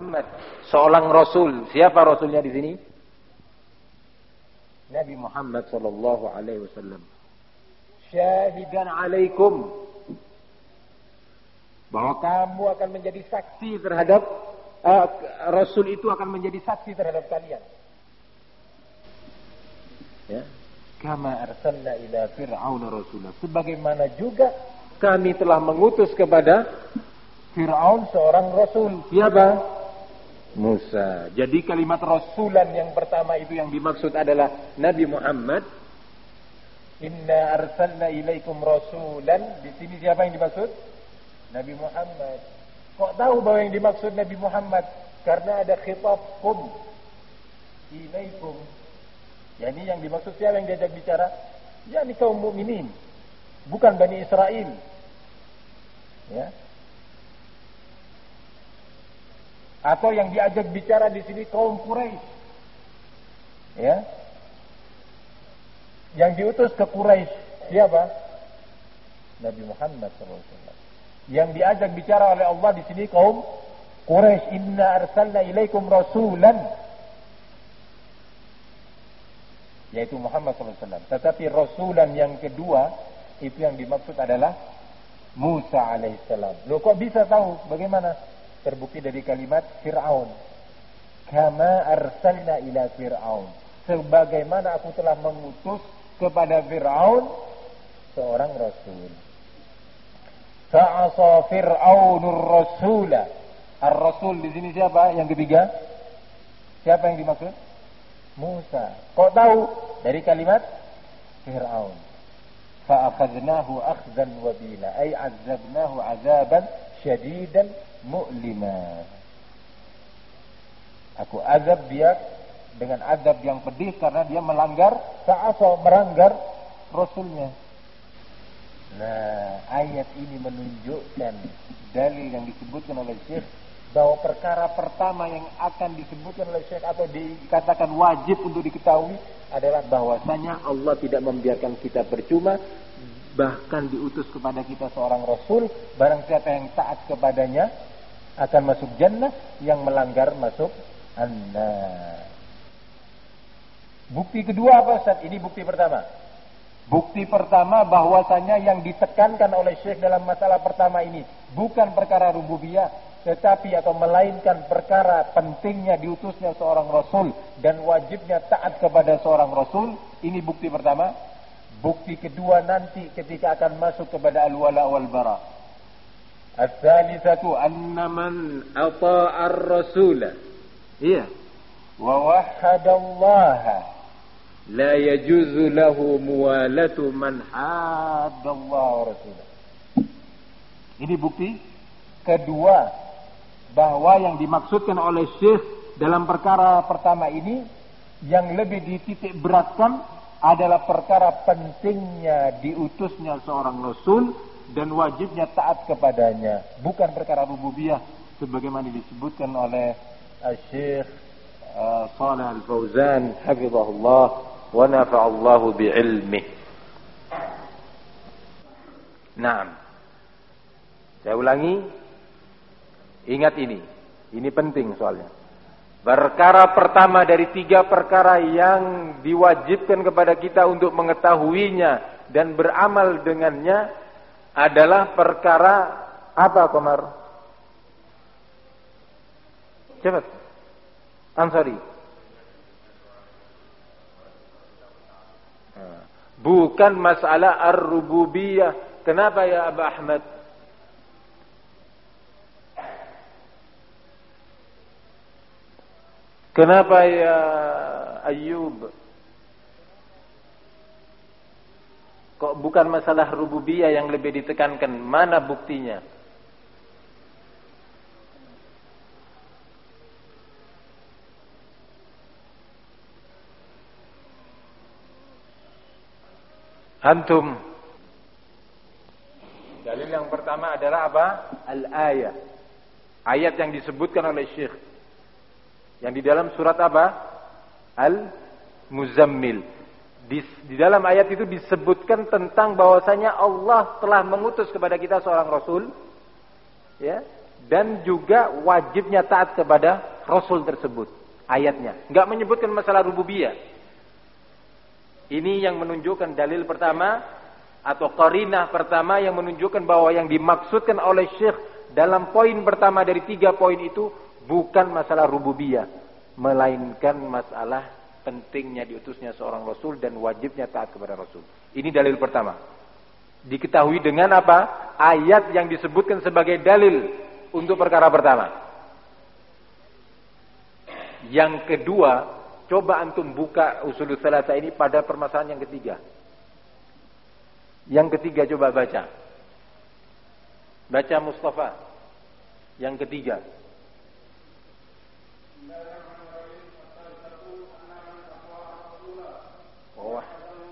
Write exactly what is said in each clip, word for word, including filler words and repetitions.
Muhammad, seorang rasul. Siapa rasulnya di sini? Nabi Muhammad sallallahu alaihi wasallam. Syahidan alaikum, bahwa kamu akan menjadi saksi terhadap uh, rasul itu akan menjadi saksi terhadap kalian. Ya. Kama arsalna ila fir'auna rasulah, sebagaimana juga kami telah mengutus kepada Fir'aun seorang rasul. Siapa? Musa. Jadi kalimat rasulan yang pertama itu yang dimaksud adalah Nabi Muhammad. Inna arsalna ilaikum rasulan. Di sini siapa yang dimaksud? Nabi Muhammad. Kok tahu bahwa yang dimaksud Nabi Muhammad? Karena ada khitab kum ilaikum. Yani yang dimaksud siapa yang diajak bicara? Yani kaum mukminin, bukan Bani Israel. Ya. Atau yang diajak bicara di sini kaum Quraisy. Ya. Yang diutus ke Quraisy siapa? Nabi Muhammad shallallahu alaihi wasallam. Yang diajak bicara oleh Allah di sini kaum Quraisy. Inna arsalna ilaikum rasulan, yaitu Muhammad shallallahu alaihi wasallam. Tetapi rasulan yang kedua itu yang dimaksud adalah Musa alaihissalam. Loh, kok bisa tahu? Bagaimana? Terbukti dari kalimat Fir'aun. Kama arsalna ila Fir'aun, sebagaimana aku telah mengutus kepada Fir'aun seorang rasul. Fa'asa Fir'aunur rasula. Ar-rasul di sini siapa? Yang ketiga. Siapa yang dimaksud? Musa. Kok tahu? Dari kalimat Fir'aun. Fa'akhadnahu akhzan wabila, ay azabnahu azaban syadidan mu'lima. Aku azab dia dengan azab yang pedih karena dia melanggar, ta'asa, melanggar rasulnya. Nah, ayat ini menunjukkan dalil yang disebutkan oleh Syekh bahwa perkara pertama yang akan disebutkan oleh Syekh atau dikatakan wajib untuk diketahui adalah bahwasanya Allah tidak membiarkan kita percuma, bahkan diutus kepada kita seorang rasul. Barang siapa yang taat kepadanya akan masuk jannah, yang melanggar masuk an-nar. Bukti kedua apa Ustaz? Ini bukti pertama. Bukti pertama bahwasanya yang ditekankan oleh Syekh dalam masalah pertama ini bukan perkara rububiyah, tetapi atau melainkan perkara pentingnya diutusnya seorang rasul dan wajibnya taat kepada seorang rasul. Ini bukti pertama. Bukti kedua nanti ketika akan masuk kepada al-wala wal bara. Ats-tsalitsatu anna man ata'a ar-rasula, iya, wa wahhadallaha la yajuzu lahu muwalatu man haddallaha wa rasulah. Ini bukti kedua bahwa yang dimaksudkan oleh Syekh dalam perkara pertama ini yang lebih dititik beratkan adalah perkara pentingnya diutusnya seorang rasul dan wajibnya taat kepadanya, bukan perkara rububiyah sebagaimana disebutkan oleh Syekh uh, Shalih Al-Fauzan hafizahullah wa nafa'allahu bi'ilmih. Naam. Saya ulangi, ingat ini, ini penting soalnya. Perkara pertama dari tiga perkara yang diwajibkan kepada kita untuk mengetahuinya dan beramal dengannya adalah perkara apa, Komar? Cepat. Ansari. Bukan masalah ar-rububiyah. Kenapa ya Abu Ahmad? Kenapa ya Ayyub? Kok bukan masalah rububiyah yang lebih ditekankan? Mana buktinya? Antum. Dalil yang pertama adalah apa? Al-ayah. Ayat yang disebutkan oleh Syekh. Yang di dalam surat apa? Al-Muzammil. Di, di dalam ayat itu disebutkan tentang bahwasanya Allah telah mengutus kepada kita seorang rasul, ya, dan juga wajibnya taat kepada Rasul tersebut. Ayatnya nggak menyebutkan masalah rububiyah. Ini yang menunjukkan dalil pertama atau qarinah pertama yang menunjukkan bahwa yang dimaksudkan oleh Syekh dalam poin pertama dari tiga poin itu bukan masalah rububiyah, melainkan masalah pentingnya diutusnya seorang Rasul dan wajibnya taat kepada Rasul. Ini dalil pertama. Diketahui dengan apa? Ayat yang disebutkan sebagai dalil untuk perkara pertama. Yang kedua, coba antum buka usulul tsalatsa ini pada permasalahan yang ketiga. Yang ketiga coba baca. Baca Mustafa. Yang ketiga. Oh.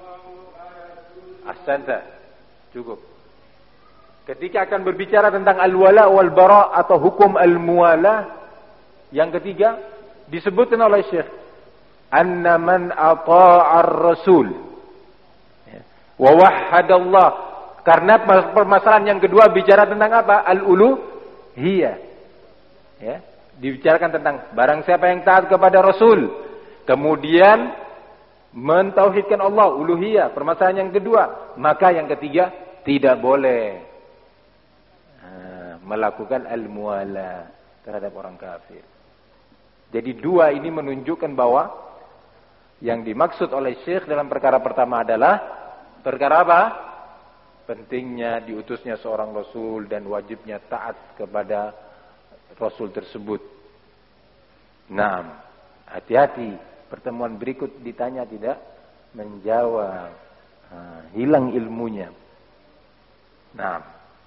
Ahsanta. Cukup. Ketika akan berbicara tentang al-wala wal bara atau hukum al-muwala, yang ketiga disebutkan oleh Syekh anna man ata'ar rasul wa wahhadallah. Karena permasalahan yang kedua bicara tentang apa? Al-uluhiyah. Ya, dibicarakan tentang barang siapa yang taat kepada Rasul, kemudian mentauhidkan Allah, uluhiyah, permasalahan yang kedua, maka yang ketiga tidak boleh nah, melakukan al-muwala terhadap orang kafir. Jadi dua ini menunjukkan bahwa yang dimaksud oleh Syekh dalam perkara pertama adalah perkara apa? Pentingnya diutusnya seorang Rasul dan wajibnya taat kepada Rasul tersebut. Nah, hati-hati, pertemuan berikut ditanya tidak menjawab, nah, hilang ilmunya. Nah,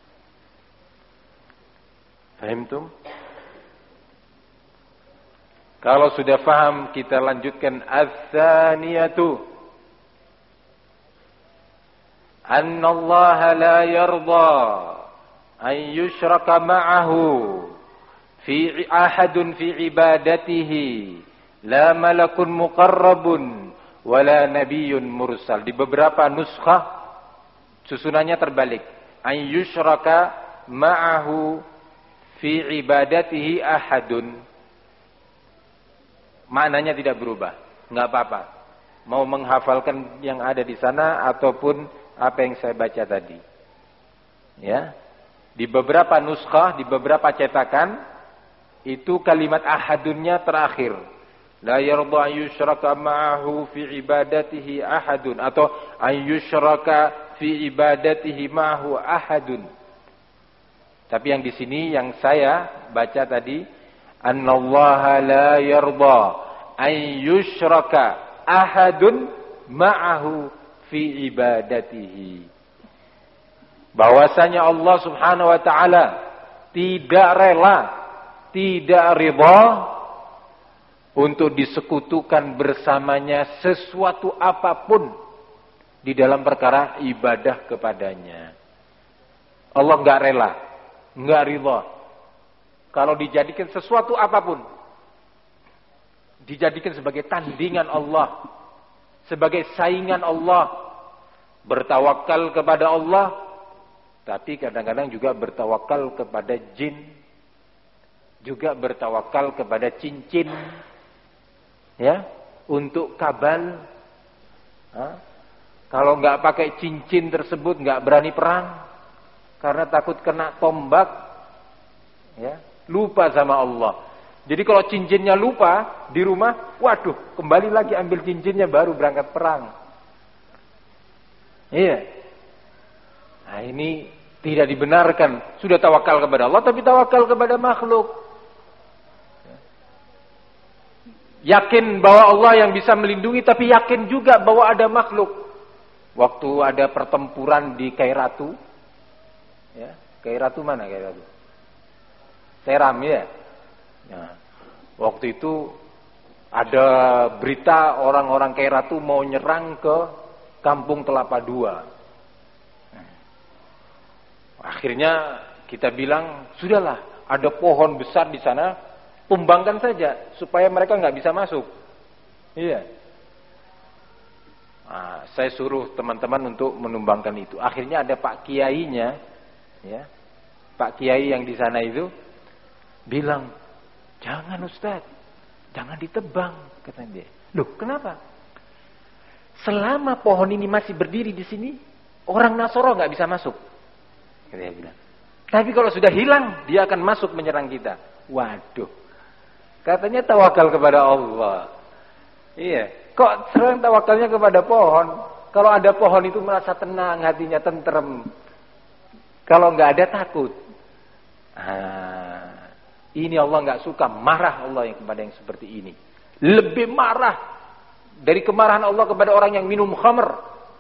fahimtum? Kalau sudah faham, kita lanjutkan ats-tsaniyatu. Anna Allah la yarda an yushraka ma'ahu fi ahadun fi ibadatihi la malakun muqarrabun wala nabiyyun mursal. Di beberapa nuskhah susunannya terbalik. An yushraka ma'ahu fi ibadatihi ahadun. Maknanya tidak berubah, nggak apa-apa. Mau menghafalkan yang ada di sana ataupun apa yang saya baca tadi. Ya. Di beberapa nuskhah, di beberapa cetakan itu kalimat ahadunnya terakhir. La yarda an yushraka ma'ahu fi ibadatihi ahadun atau an yushraka fi ibadatihi ma'ahu ahadun. Tapi yang di sini yang saya baca tadi, annallaha la yarda an yushraka ahadun ma'ahu fi ibadatihi. Bahwasanya Allah Subhanahu wa taala tidak rela, tidak ridha untuk disekutukan bersamanya sesuatu apapun di dalam perkara ibadah kepadanya. Allah enggak rela, enggak ridha kalau dijadikan sesuatu apapun, dijadikan sebagai tandingan Allah, sebagai saingan Allah. Bertawakal kepada Allah, tapi kadang-kadang juga bertawakal kepada jin, juga bertawakal kepada cincin, ya, untuk kabal. Hah? Kalau nggak pakai cincin tersebut nggak berani perang karena takut kena tombak, ya, lupa sama Allah. Jadi kalau cincinnya lupa di rumah, waduh, kembali lagi ambil cincinnya baru berangkat perang. Iya. Nah, ini tidak dibenarkan. Sudah tawakal kepada Allah tapi tawakal kepada makhluk. Yakin bahwa Allah yang bisa melindungi tapi yakin juga bahwa ada makhluk. Waktu ada pertempuran di Kairatu, ya, Kairatu mana Kairatu? Seram, ya. Nah, waktu itu ada berita orang-orang Kairatu mau nyerang ke Kampung Kelapa Dua. Nah, akhirnya kita bilang, sudahlah, ada pohon besar di sana, tumbangkan saja supaya mereka nggak bisa masuk. Iya. Nah, saya suruh teman-teman untuk menumbangkan itu. Akhirnya ada Pak Kiainya, ya, Pak Kiai yang di sana itu bilang, jangan Ustaz, jangan ditebang, kata dia. Loh, kenapa? Selama pohon ini masih berdiri di sini, orang Nasoro nggak bisa masuk. Dia bilang. Tapi kalau sudah hilang, dia akan masuk menyerang kita. Waduh. Katanya tawakal kepada Allah. Iya. Kok sering tawakalnya kepada pohon? Kalau ada pohon itu merasa tenang, hatinya tentrem. Kalau nggak ada takut. Ah, ini Allah nggak suka, marah Allah yang kepada yang seperti ini. Lebih marah dari kemarahan Allah kepada orang yang minum khamr,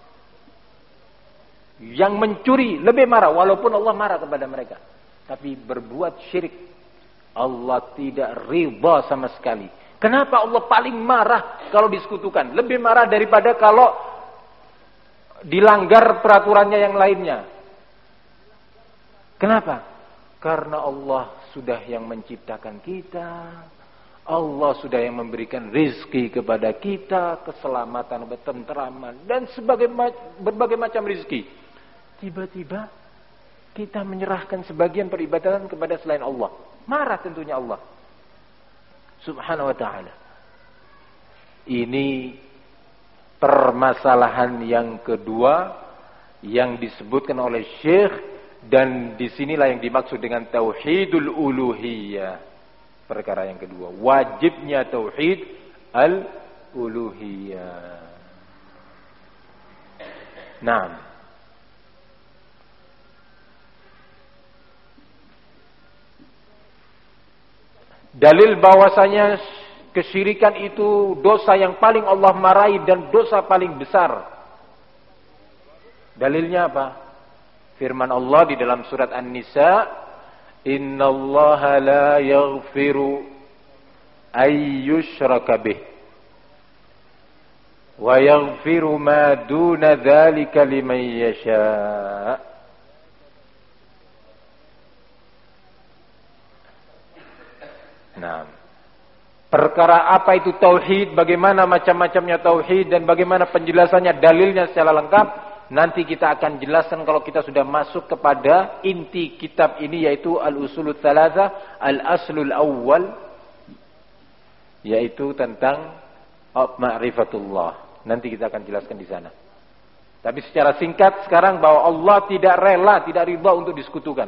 yang mencuri, lebih marah. Walaupun Allah marah kepada mereka, tapi berbuat syirik, Allah tidak ridha sama sekali. Kenapa Allah paling marah kalau disekutukan? Lebih marah daripada kalau dilanggar peraturannya yang lainnya. Kenapa? Karena Allah sudah yang menciptakan kita, Allah sudah yang memberikan rizki kepada kita, keselamatan, ketenteraman, dan sebagai berbagai macam rizki. Tiba-tiba kita menyerahkan sebagian peribadatan kepada selain Allah. Marah tentunya Allah Subhanahu wa ta'ala. Ini permasalahan yang kedua yang disebutkan oleh Syekh, dan disinilah yang dimaksud dengan tauhidul uluhiyah. Perkara yang kedua, wajibnya tauhid al-uluhiyah. Nah, dalil bahwasanya kesyirikan itu dosa yang paling Allah marahi dan dosa paling besar. Dalilnya apa? Firman Allah di dalam surat An-Nisa, innallaha la yaghfiru ay yushraka bih wa yaghfiru ma duna dzalika liman yasha. Nah, perkara apa itu tauhid, bagaimana macam-macamnya tauhid, dan bagaimana penjelasannya, dalilnya secara lengkap, nanti kita akan jelaskan kalau kita sudah masuk kepada inti kitab ini, yaitu Al-Usulut Tsalatsa, Al-Aslul Awwal, yaitu tentang ma'rifatullah. Nanti kita akan jelaskan di sana. Tapi secara singkat sekarang, bahwa Allah tidak rela, tidak ridha untuk disekutukan.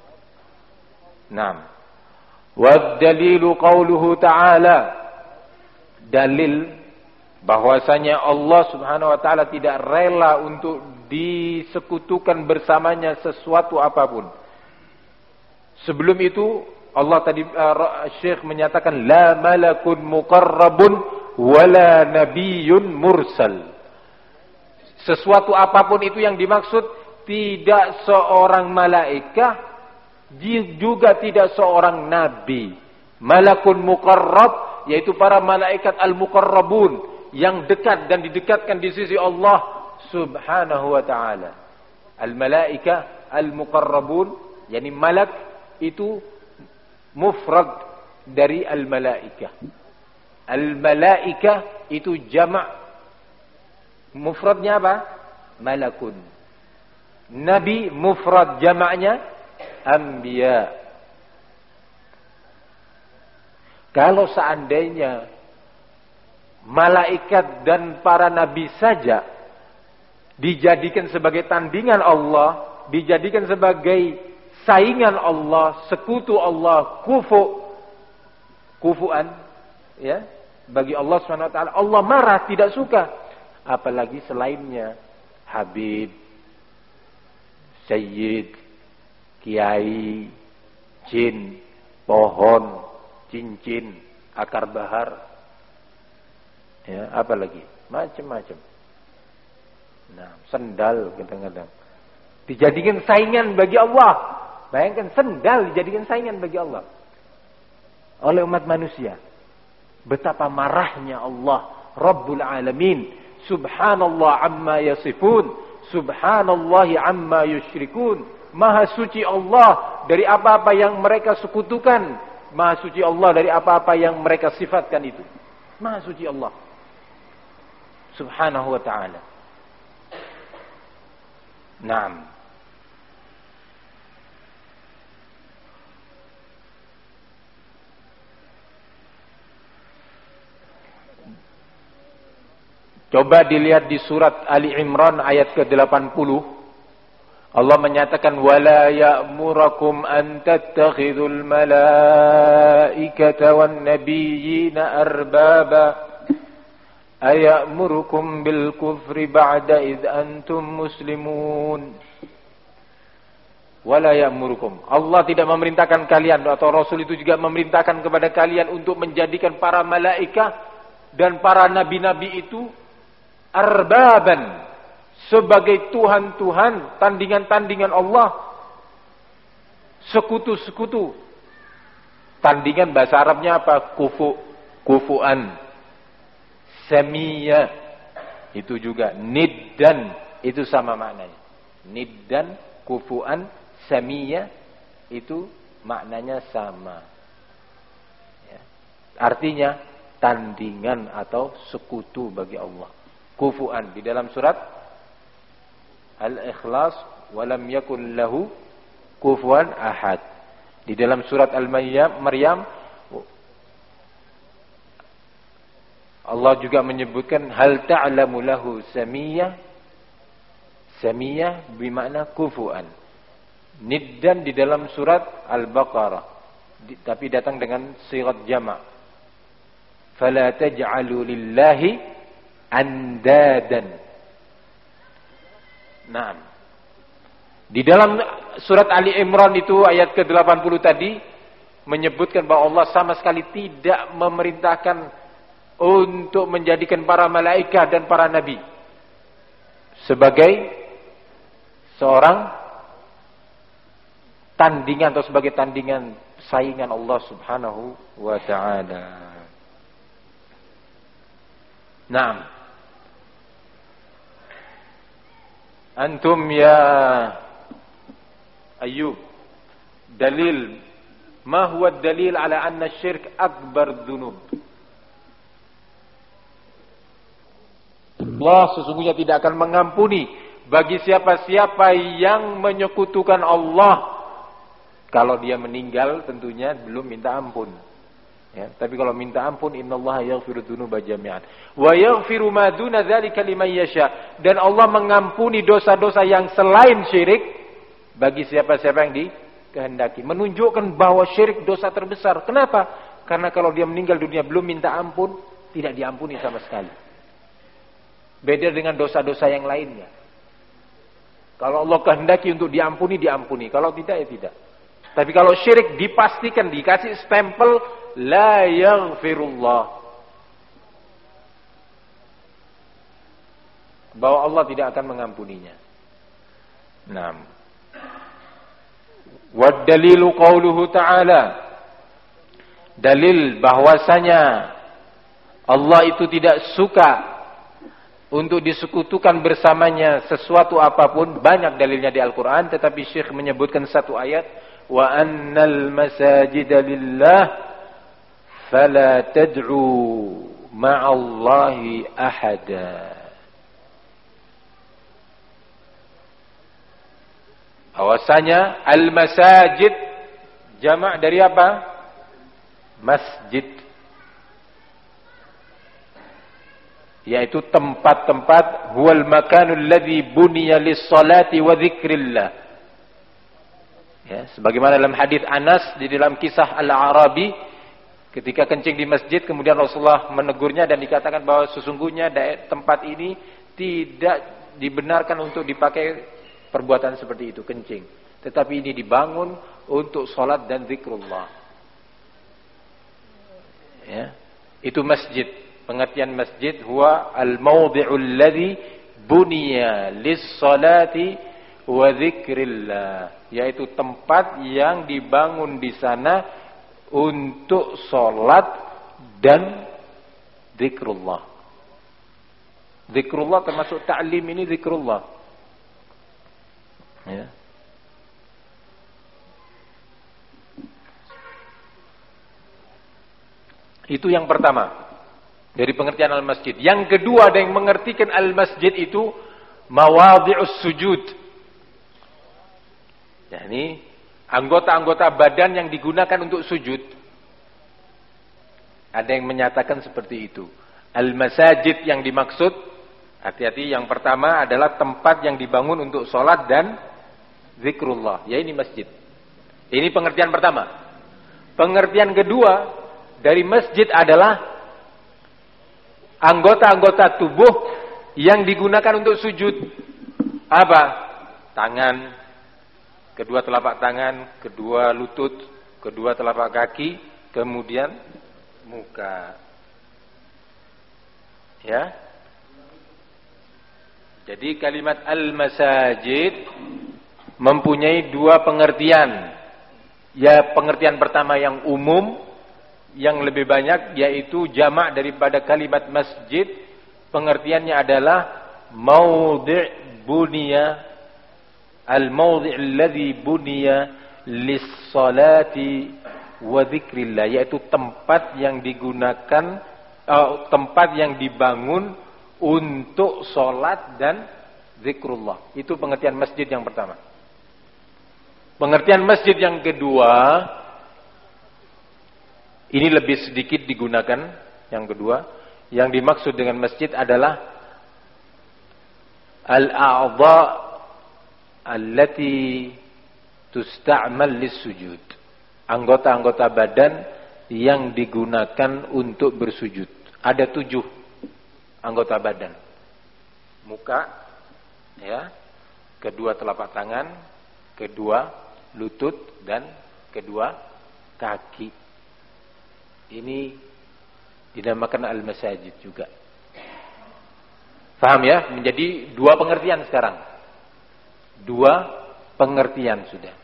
Naam. Wad-dalilu qauluhu ta'ala, dalil bahwasanya Allah Subhanahu wa ta'ala tidak rela untuk disekutukan bersamanya sesuatu apapun. Sebelum itu Allah tadi uh, Syekh menyatakan la malakun muqarrabun wala nabiyyun mursal. Sesuatu apapun itu yang dimaksud tidak seorang malaikat, juga tidak seorang nabi. Malakun muqarrab yaitu para malaikat al-muqarrabun yang dekat dan didekatkan di sisi Allah Subhanahu wa ta'ala. Al-malaika al-muqarrabun, yani malak itu mufrad dari al-malaika. Al-malaika itu jama', mufradnya apa? Malakun. Nabi mufrad, jama'nya anbiya. Kalau seandainya malaikat dan para nabi saja dijadikan sebagai tandingan Allah, dijadikan sebagai saingan Allah, sekutu Allah, kufu, kufuan, ya, bagi Allah Subhanahu wa ta'ala, Allah marah, tidak suka. Apalagi selainnya, Habib, Sayyid, Kiai, Jin, pohon, cincin, akar bahar, ya, apa lagi, macam-macam. Nah, sendal kadang-kadang dijadikan saingan bagi Allah. Bayangkan sendal dijadikan saingan bagi Allah oleh umat manusia. Betapa marahnya Allah Rabbul Alamin. Subhanallah amma yasifun, subhanallahi amma yusyrikun. Maha suci Allah dari apa-apa yang mereka sekutukan. Maha suci Allah dari apa-apa yang mereka sifatkan itu. Maha suci Allah Subhanahu wa ta'ala. Naam. Coba dilihat di surat Ali Imran ayat ke delapan puluh. Allah menyatakan wala ya'murakum an tattakhidul malaikata wan nabiyyina arbaba aya'murukum bil kufri ba'da id antum muslimun. Wala ya'murukum. Allah tidak memerintahkan kalian, atau Rasul itu juga memerintahkan kepada kalian untuk menjadikan para malaikat dan para nabi-nabi itu arbaban, sebagai Tuhan-Tuhan, tandingan-tandingan Allah, sekutu-sekutu. Tandingan bahasa Arabnya apa? Kufu, kufuan. Samiyah itu juga. Niddan itu sama maknanya. Niddan, kufuan, samiyah itu maknanya sama. Ya. Artinya tandingan atau sekutu bagi Allah. Kufuan di dalam surat Al-Ikhlas, walam yakun lahu kufuwan ahad. Di dalam surat Al-Maryam, Allah juga menyebutkan hal ta'lamu lahu samiyah. Samiyah bermakna kufuwan. Niddan di dalam surat Al-Baqarah, tapi datang dengan sigat jama'. Fala taj'alu lillahi andadan. Nah, di dalam surat Ali Imran itu ayat ke delapan puluh tadi menyebutkan bahwa Allah sama sekali tidak memerintahkan untuk menjadikan para malaikat dan para nabi sebagai seorang tandingan atau sebagai tandingan saingan Allah Subhanahu wa ta'ala. Naam. Antum ya Ayyub, dalil, ma huwa dalil ala anna syirk akbar dzunub? Allah sesungguhnya tidak akan mengampuni bagi siapa-siapa yang menyekutukan Allah. Kalau dia meninggal tentunya belum minta ampun. Ya, tapi kalau minta ampun, innallaha yaghfiru dzunuba jami'an wa yaghfiru ma duna dzalika liman yasha, dan Allah mengampuni dosa-dosa yang selain syirik bagi siapa-siapa yang dikehendaki. Menunjukkan bahwa syirik dosa terbesar. Kenapa? Karena kalau dia meninggal dunia belum minta ampun, tidak diampuni sama sekali. Beda dengan dosa-dosa yang lainnya. Kalau Allah kehendaki untuk diampuni, diampuni. Kalau tidak, ya tidak. Tapi kalau syirik dipastikan, dikasih stempel la yaghfirullah, bahwa Allah tidak akan mengampuninya. Naam. Wad dalilu qauluhu ta'ala, dalil bahwasanya Allah itu tidak suka untuk disekutukan bersamanya sesuatu apapun. Banyak dalilnya di Al-Quran, tetapi Syekh menyebutkan satu ayat, wa annal masajida lillah fala tad'u ma'allahi ahada. Bahwasanya al-masajid jamak dari apa? Masjid, yaitu tempat-tempat, huwal makanul ladzi buniya lis-salati wa dzikrillah. Ya, sebagaimana dalam hadis Anas di dalam kisah Al-Arabi, ketika kencing di masjid, kemudian Rasulullah menegurnya dan dikatakan bahwa sesungguhnya tempat ini tidak dibenarkan untuk dipakai perbuatan seperti itu, kencing. Tetapi ini dibangun untuk salat dan zikrullah. Ya, itu masjid. Pengertian masjid huwa al-mawdi'ul ladzi buniya lis-salati wa dzikrillah, yaitu tempat yang dibangun di sana untuk salat dan zikrullah. Zikrullah termasuk ta'lim, ini zikrullah. Ya. Itu yang pertama dari pengertian al-masjid. Yang kedua, ada yang mengertikan al-masjid itu mawadhi'us sujud. Yani anggota-anggota badan yang digunakan untuk sujud. Ada yang menyatakan seperti itu. Al-masajid yang dimaksud Hati-hati, yang pertama adalah tempat yang dibangun untuk sholat dan zikrullah. Ya, ini masjid. Ini pengertian pertama. Pengertian kedua dari masjid adalah anggota-anggota tubuh yang digunakan untuk sujud. Apa? Tangan, kedua telapak tangan, kedua lutut, kedua telapak kaki, kemudian muka. Ya. Jadi kalimat al-masajid mempunyai dua pengertian. Ya, pengertian pertama yang umum, yang lebih banyak, yaitu jamak daripada kalimat masjid. Pengertiannya adalah maudhi' buniya, al-maudhi' alladhi buniya lis-salati wa dzikrillah, yaitu tempat yang digunakan, uh, tempat yang dibangun untuk sholat dan zikrullah. Itu pengertian masjid yang pertama. Pengertian masjid yang kedua, ini lebih sedikit digunakan. Yang kedua, yang dimaksud dengan masjid adalah al-a'dha allati tusta'mal lis-sujud. Anggota-anggota badan yang digunakan untuk bersujud. Ada tujuh anggota badan. Muka, ya, kedua telapak tangan, kedua lutut, dan kedua kaki. Ini dinamakan al-masajid juga. Paham ya? Menjadi dua pengertian sekarang. Dua pengertian sudah.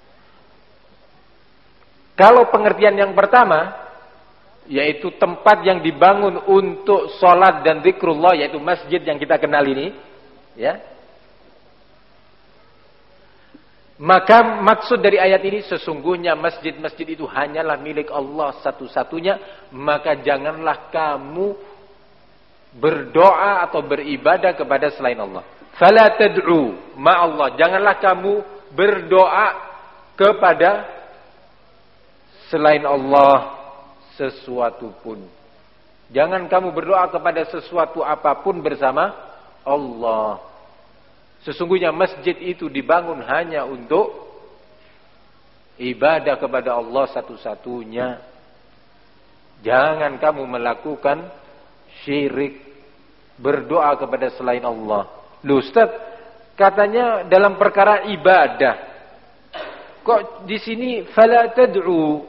Kalau pengertian yang pertama, yaitu tempat yang dibangun untuk sholat dan zikrullah, yaitu masjid yang kita kenal ini, ya. Maka maksud dari ayat ini, sesungguhnya masjid-masjid itu hanyalah milik Allah satu-satunya, maka janganlah kamu berdoa atau beribadah kepada selain Allah. Fala tad'u ma'allah, janganlah kamu berdoa kepada selain Allah sesuatu pun. Jangan kamu berdoa kepada sesuatu apapun bersama Allah. Sesungguhnya masjid itu dibangun hanya untuk ibadah kepada Allah satu-satunya. Jangan kamu melakukan syirik, berdoa kepada selain Allah. Loh Ustaz, katanya dalam perkara ibadah. Kok di sini fala tad'u?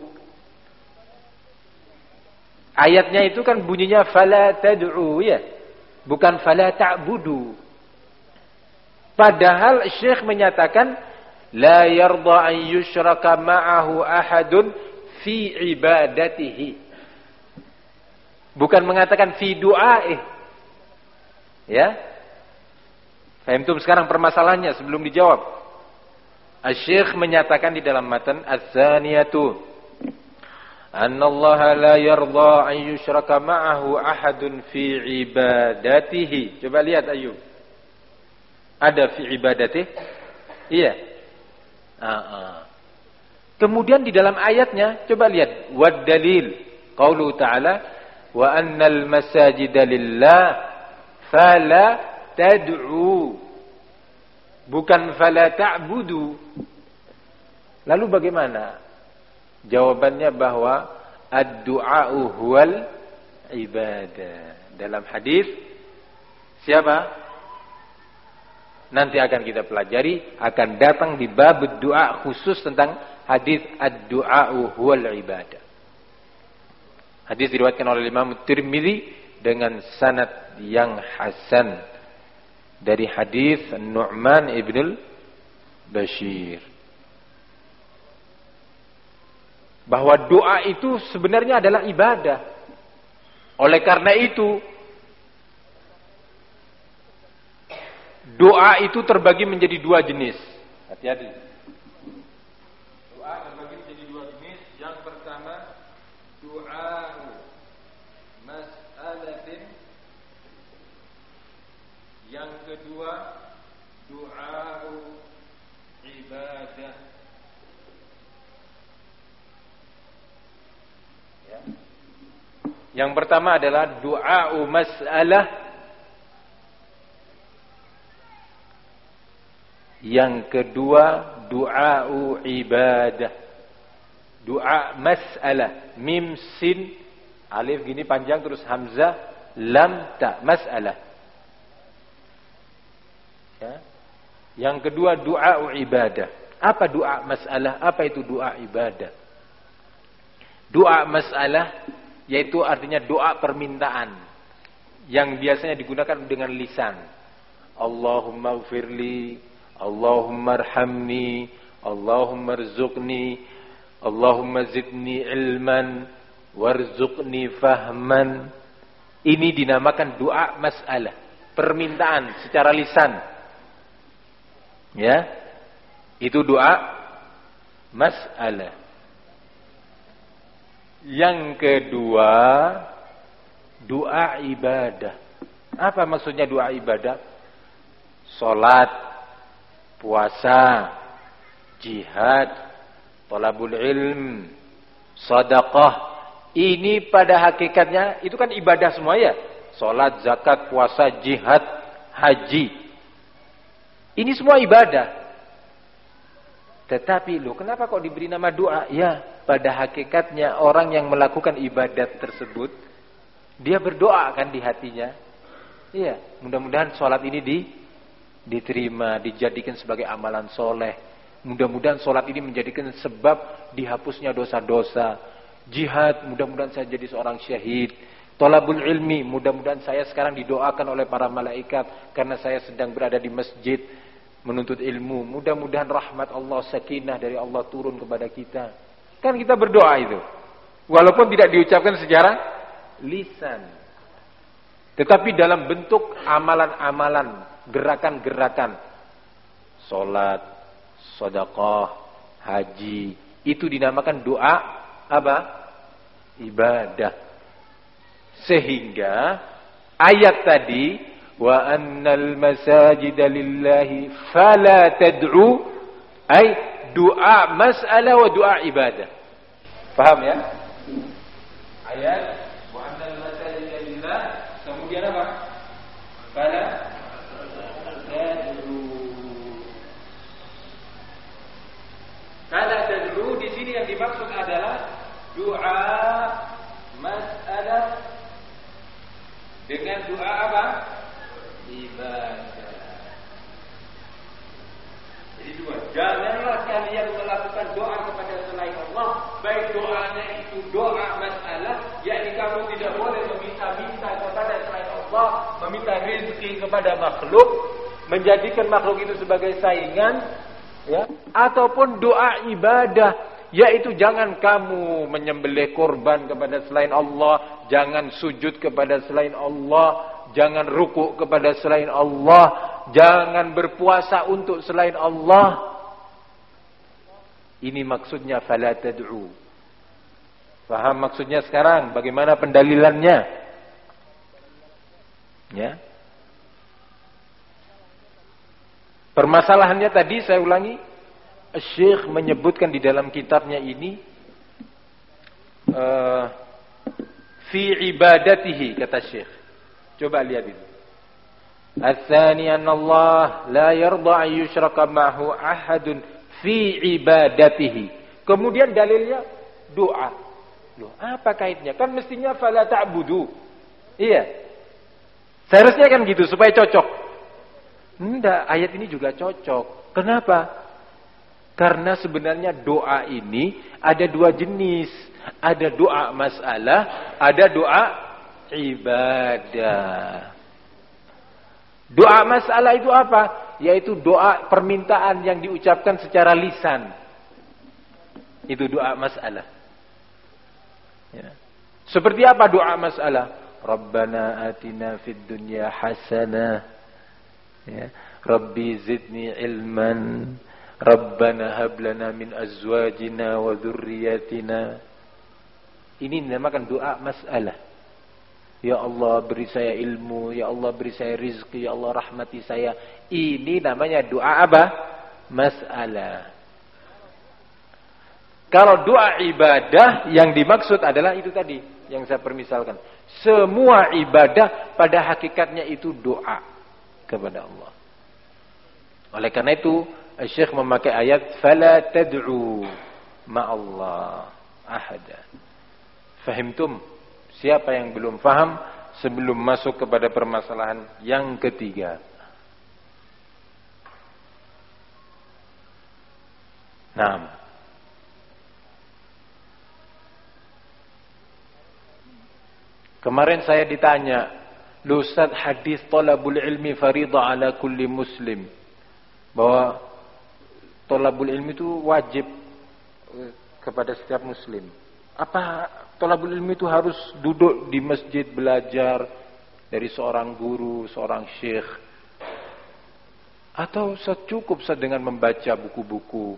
Ayatnya itu kan bunyinya fala tad'u, ya. Bukan fala ta'budu. Padahal Syekh menyatakan la yarda an yushraka ma'ahu ahadun fi ibadatihi. Bukan mengatakan fi du'aih. Ya. Fahimtum sekarang permasalahannya sebelum dijawab. Syekh menyatakan di dalam matan az-zaniyatu anna Allah la yarda an yushraka ma'ahu ahadun fi ibadatihi. Coba lihat Ayub. Ada fi ibadatih? Iya. Ah, ah. Kemudian di dalam ayatnya coba lihat wad dalil qaulu ta'ala wa annal masajida lillah fala tad'u, bukan fala ta'budu. Lalu bagaimana? Jawabannya bahwa ad-du'a'u huwal ibadah. Dalam hadis siapa? Nanti akan kita pelajari, akan datang di bab doa khusus tentang hadis ad-du'a'u huwal ibadah. Hadis diriwayatkan oleh Imam Tirmidzi dengan sanad yang hasan dari hadis Nu'man ibn Bashir. Bahwa doa itu sebenarnya adalah ibadah. Oleh karena itu, doa itu terbagi menjadi dua jenis. Hati-hati. Doa terbagi menjadi dua jenis. Yang pertama, doa mas'alatin. Yang kedua, doa ibadah. Ya. Yang pertama adalah doa mas'alah. Yang kedua, du'a'u ibadah. Doa mas'alah. Mim, sin, alif gini panjang, terus hamzah, lam, ta. Mas'alah. Ya. Yang kedua, du'a'u ibadah. Apa doa mas'alah? Apa itu doa ibadah? Doa mas'alah yaitu artinya doa permintaan yang biasanya digunakan dengan lisan. Allahumma gfirli, Allahumma arhamni, Allahumma rzuqni, Allahumma zidni ilman, warzuqni fahman. Ini dinamakan doa mas'alah, permintaan secara lisan. Ya, itu doa mas'alah. Yang kedua, doa ibadah. Apa maksudnya doa ibadah? Salat, puasa, jihad, thalabul ilm, sedekah. Ini pada hakikatnya itu kan ibadah semua ya. Salat, zakat, puasa, jihad, haji. Ini semua ibadah. Tetapi loh, kenapa kok diberi nama doa? Ya, pada hakikatnya orang yang melakukan ibadat tersebut, dia berdoa kan di hatinya. Iya, mudah-mudahan sholat ini di, diterima, dijadikan sebagai amalan soleh. Mudah-mudahan sholat ini menjadikan sebab dihapusnya dosa-dosa. Jihad, mudah-mudahan saya jadi seorang syahid. Thalabul ilmi, mudah-mudahan saya sekarang didoakan oleh para malaikat karena saya sedang berada di masjid menuntut ilmu. Mudah-mudahan rahmat Allah, sakinah dari Allah turun kepada kita. Kan kita berdoa itu. Walaupun tidak diucapkan secara lisan. Tetapi dalam bentuk amalan-amalan, gerakan-gerakan. Salat, sedekah, haji. Itu dinamakan doa apa? Ibadah. Sehingga ayat tadi, wa annal masajida lillahi fala tad'u, ay doa mas'alah wa doa ibadah. Paham ya? Ayat wa annal masajida lillah, kemudian apa? Fala tad'u. Fala tad'u di sini yang dimaksud adalah doa mas'alah dengan doa apa? Ibadah. Jadi dua, janganlah kalian melakukan doa kepada selain Allah, baik doanya itu doa masalah, yakni kamu tidak boleh meminta-minta kepada selain Allah, meminta rezeki kepada makhluk, menjadikan makhluk itu sebagai saingan, ya, ataupun doa ibadah, yaitu jangan kamu menyembelih korban kepada selain Allah, jangan sujud kepada selain Allah, jangan rukuk kepada selain Allah, jangan berpuasa untuk selain Allah. Ini maksudnya fala tad'u. Paham maksudnya sekarang? Bagaimana pendalilannya? Ya. Permasalahannya tadi saya ulangi, Syekh menyebutkan di dalam kitabnya ini uh, fi ibadatihi, kata Syekh. Coba lihat itu. Ats-tsani anna Allah la yarda an yushraka ma'hu ahadun fi ibadatihi. Kemudian dalilnya doa. Loh, apa kaitnya? Kan mestinya fala ta'budu. Iya. Seharusnya kan gitu supaya cocok. Enggak, ayat ini juga cocok. Kenapa? Karena sebenarnya doa ini ada dua jenis. Ada doa masalah, ada doa ibadah. Doa masalah itu apa? Yaitu doa permintaan yang diucapkan secara lisan. Itu doa masalah. Ya. Seperti apa doa masalah? Rabbana atina fid dunya hasanah. Ya. Rabbi zidni ilman. Rabbana hab lana min azwajina wa dhurriyyatina. Ini dinamakan doa masalah. Ya Allah beri saya ilmu, ya Allah beri saya rizki, ya Allah rahmati saya. Ini namanya doa apa? Masalah. Kalau doa ibadah yang dimaksud adalah itu tadi yang saya permisalkan. Semua ibadah pada hakikatnya itu doa kepada Allah. Oleh karena itu Syekh memakai ayat fala tad'u ma'allah ahada. Fahimtum? Siapa yang belum faham sebelum masuk kepada permasalahan yang ketiga? Nah, kemarin saya ditanya, "Lu Ustaz, hadis talabul ilmi fariḍah ala kulli muslim." Bahwa talabul ilmi itu wajib kepada setiap muslim. Apa talabul ilmi itu harus duduk di masjid belajar dari seorang guru, seorang syekh? Atau secukup dengan membaca buku-buku?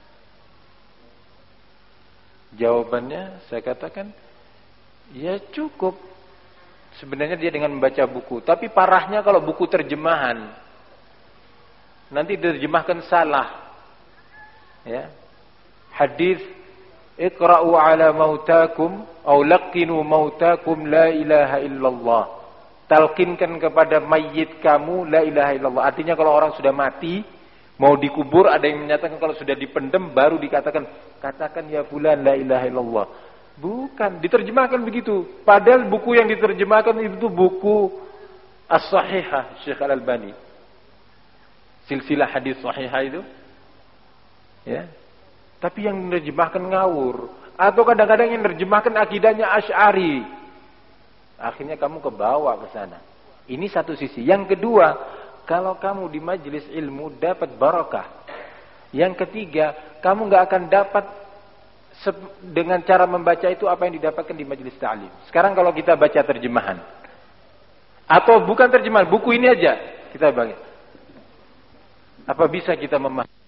Jawabannya saya katakan, ya cukup. Sebenarnya dia dengan membaca buku. Tapi parahnya kalau buku terjemahan. Nanti diterjemahkan salah. Ya. Hadis Iqra'u ala mautakum aw laqinu mautakum la ilaha illallah. Talqinkan kepada mayit kamu la ilaha illallah. Artinya kalau orang sudah mati, mau dikubur, ada yang menyatakan kalau sudah dipendem baru dikatakan katakan ya fulan la ilaha illallah. Bukan, diterjemahkan begitu. Padahal buku yang diterjemahkan itu buku As-Sahihah Syekh Al-Albani. Silsilah hadis sahihah itu. Ya. Tapi yang menerjemahkan ngawur. Atau kadang-kadang yang menerjemahkan akidahnya Asy'ari. Akhirnya kamu kebawa ke sana. Ini satu sisi. Yang kedua, kalau kamu di majelis ilmu dapat barakah. Yang ketiga, kamu gak akan dapat dengan cara membaca itu apa yang didapatkan di majelis ta'lim. Sekarang kalau kita baca terjemahan. Atau bukan terjemahan, buku ini aja kita bagi. Apa bisa kita memahami?